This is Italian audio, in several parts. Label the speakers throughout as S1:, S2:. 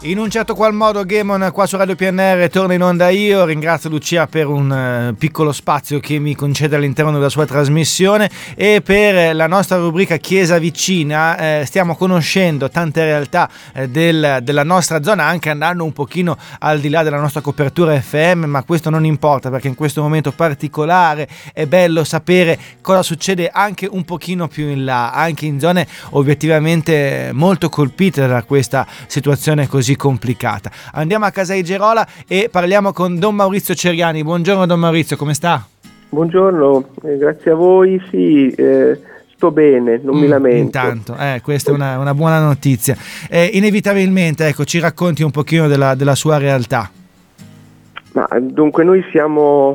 S1: In un certo qual modo Gaemon qua su Radio PNR torna in onda io, ringrazio Lucia per un piccolo spazio che mi concede all'interno della sua trasmissione e per la nostra rubrica Chiesa Vicina stiamo conoscendo tante realtà della nostra zona, anche andando un pochino al di là della nostra copertura FM, ma questo non importa perché in questo momento particolare è bello sapere cosa succede anche un pochino più in là, anche in zone obiettivamente molto colpite da questa situazione così complicata. Andiamo a Casei Gerola e parliamo con Don Maurizio Ceriani. Buongiorno Don Maurizio, come sta?
S2: Buongiorno, grazie a voi, sì, sto bene, non mi lamento.
S1: Intanto, questa è una buona notizia. Inevitabilmente, ecco, ci racconti un pochino della sua realtà.
S2: Ma, dunque noi siamo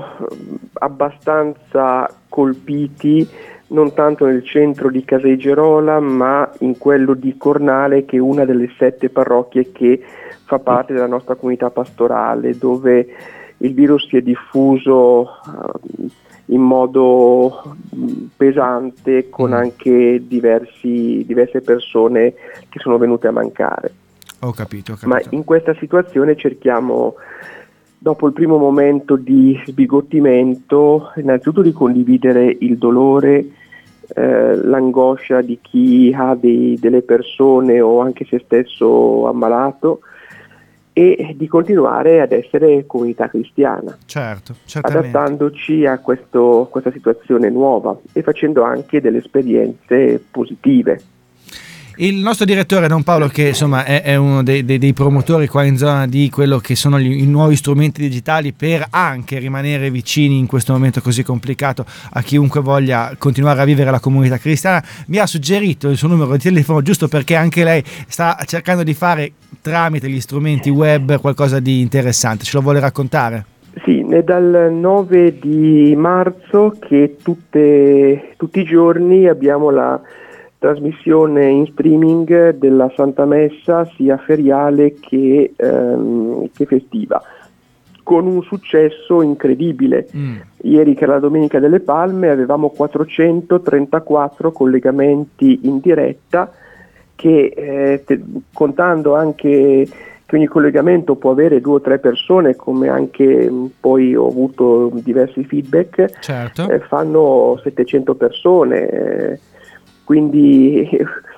S2: abbastanza colpiti non tanto nel centro di Casei Gerola ma in quello di Cornale, che è una delle 7 parrocchie che fa parte della nostra comunità pastorale, dove il virus si è diffuso in modo pesante, con anche diverse persone che sono venute a mancare.
S1: Ho capito.
S2: Ma in questa situazione cerchiamo, dopo il primo momento di sbigottimento, innanzitutto di condividere il dolore, l'angoscia di chi ha delle persone o anche se stesso ammalato, e di continuare ad essere comunità cristiana,
S1: certo, certamente,
S2: adattandoci a questa situazione nuova e facendo anche delle esperienze positive.
S1: Il nostro direttore Don Paolo, che insomma è uno dei promotori qua in zona di quello che sono i nuovi strumenti digitali per anche rimanere vicini in questo momento così complicato a chiunque voglia continuare a vivere la comunità cristiana, mi ha suggerito il suo numero di telefono giusto perché anche lei sta cercando di fare tramite gli strumenti web qualcosa di interessante. Ce lo vuole raccontare?
S2: Sì, è dal 9 di marzo che tutti i giorni abbiamo la trasmissione in streaming della Santa Messa, sia feriale che festiva, con un successo incredibile. Ieri, che era la Domenica delle Palme, avevamo 434 collegamenti in diretta che, contando anche che ogni collegamento può avere 2 o 3 persone, come anche poi ho avuto diversi feedback,
S1: certo,
S2: fanno 700 persone. Quindi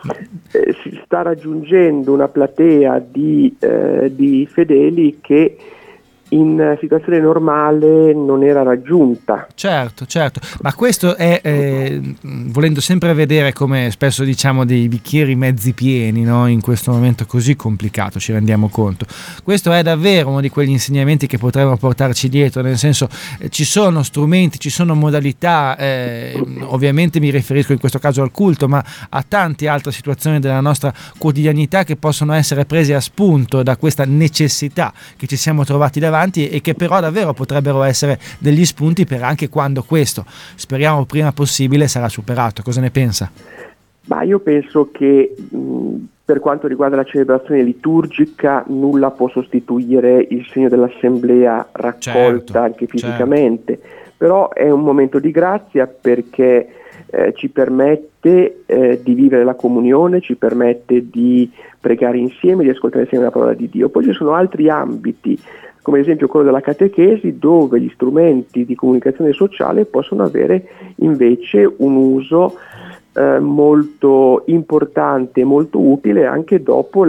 S2: si sta raggiungendo una platea di fedeli che in situazione normale non era raggiunta.
S1: Certo, ma questo è volendo sempre vedere, come spesso diciamo, dei bicchieri mezzi pieni, no? In questo momento così complicato, ci rendiamo conto. Questo è davvero uno di quegli insegnamenti che potremmo portarci dietro, nel senso ci sono strumenti, ci sono modalità, ovviamente mi riferisco in questo caso al culto, ma a tante altre situazioni della nostra quotidianità che possono essere prese a spunto da questa necessità che ci siamo trovati davanti e che però davvero potrebbero essere degli spunti per anche quando questo, speriamo prima possibile, sarà superato. Cosa ne pensa?
S2: Ma io penso che per quanto riguarda la celebrazione liturgica nulla può sostituire il segno dell'assemblea raccolta, certo, anche fisicamente, certo. Però è un momento di grazia perché ci permette di vivere la comunione, ci permette di pregare insieme, di ascoltare insieme la parola di Dio. Poi ci sono altri ambiti, come ad esempio quello della catechesi, dove gli strumenti di comunicazione sociale possono avere invece un uso molto importante e molto utile anche dopo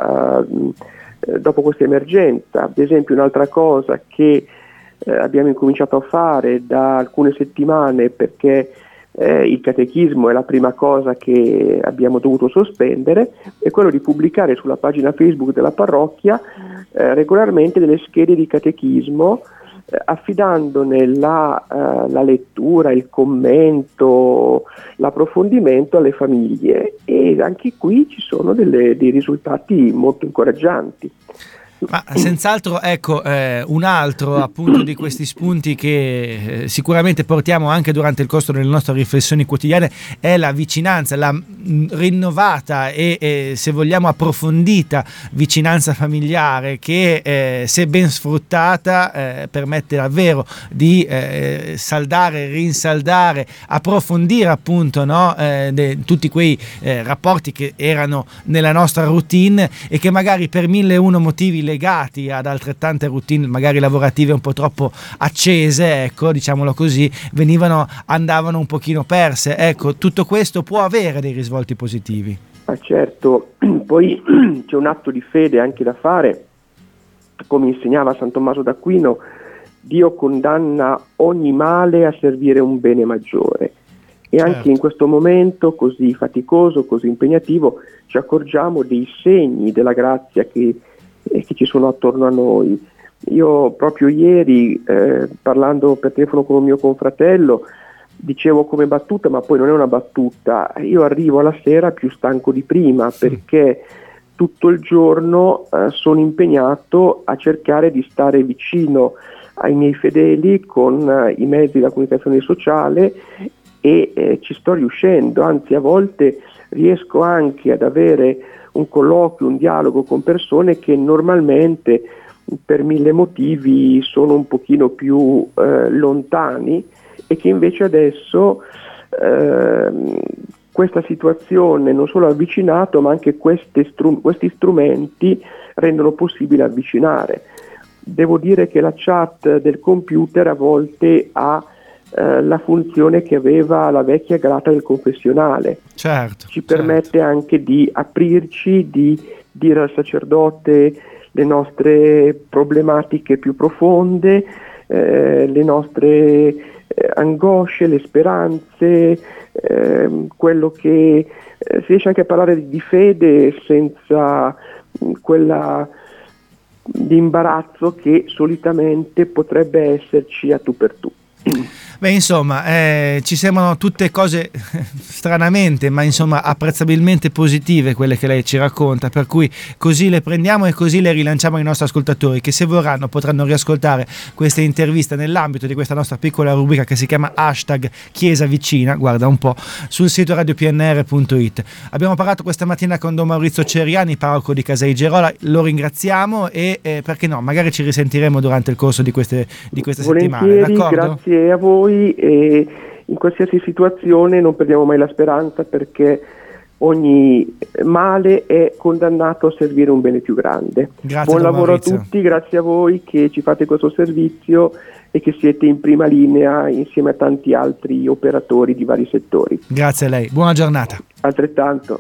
S2: questa emergenza. Ad esempio, un'altra cosa che abbiamo incominciato a fare da alcune settimane, perché il catechismo è la prima cosa che abbiamo dovuto sospendere, è quello di pubblicare sulla pagina Facebook della parrocchia regolarmente delle schede di catechismo, affidandone la lettura, il commento, l'approfondimento alle famiglie, e anche qui ci sono dei risultati molto incoraggianti.
S1: Ma senz'altro, ecco, un altro appunto di questi spunti che sicuramente portiamo anche durante il corso delle nostre riflessioni quotidiane è la vicinanza, la rinnovata e se vogliamo approfondita vicinanza familiare che se ben sfruttata permette davvero di saldare, rinsaldare, approfondire appunto, no, tutti quei rapporti che erano nella nostra routine e che magari per 1001 motivi legati ad altrettante routine magari lavorative un po' troppo accese, ecco, diciamolo così, andavano un pochino perse. Ecco, tutto questo può avere dei risvolti positivi.
S2: Ma certo, poi c'è un atto di fede anche da fare, come insegnava San Tommaso d'Aquino: Dio condanna ogni male a servire un bene maggiore. E certo, anche in questo momento così faticoso, così impegnativo, ci accorgiamo dei segni della grazia che ci sono attorno a noi. Io proprio ieri, parlando per telefono con un mio confratello, dicevo come battuta, ma poi non è una battuta, io arrivo alla sera più stanco di prima, perché tutto il giorno sono impegnato a cercare di stare vicino ai miei fedeli con i mezzi della comunicazione sociale e ci sto riuscendo, anzi a volte riesco anche ad avere un colloquio, un dialogo con persone che normalmente per 1000 motivi sono un pochino più lontani e che invece adesso questa situazione non solo ha avvicinato, ma anche questi strumenti rendono possibile avvicinare. Devo dire che la chat del computer a volte ha la funzione che aveva la vecchia grata del confessionale.
S1: Certo,
S2: ci permette anche di aprirci, di dire al sacerdote le nostre problematiche più profonde, le nostre angosce, le speranze, quello che si riesce anche a parlare di fede senza quella di imbarazzo che solitamente potrebbe esserci a tu per tu.
S1: Beh, insomma, ci sembrano tutte cose stranamente, ma insomma apprezzabilmente positive quelle che lei ci racconta, per cui così le prendiamo e così le rilanciamo ai nostri ascoltatori, che se vorranno potranno riascoltare queste interviste nell'ambito di questa nostra piccola rubrica che si chiama #Chiesa Vicina, guarda un po', sul sito radiopnr.it. Abbiamo parlato questa mattina con Don Maurizio Ceriani, parroco di Casei Gerola, lo ringraziamo e perché no, magari ci risentiremo durante il corso di queste settimane, d'accordo?
S2: Grazie a voi. E in qualsiasi situazione non perdiamo mai la speranza, perché ogni male è condannato a servire un bene più grande.
S1: Grazie,
S2: buon lavoro
S1: Maurizio.
S2: a tutti, grazie a voi che ci fate questo servizio e che siete in prima linea insieme a tanti altri operatori di vari settori.
S1: Grazie a lei, buona giornata.
S2: Altrettanto.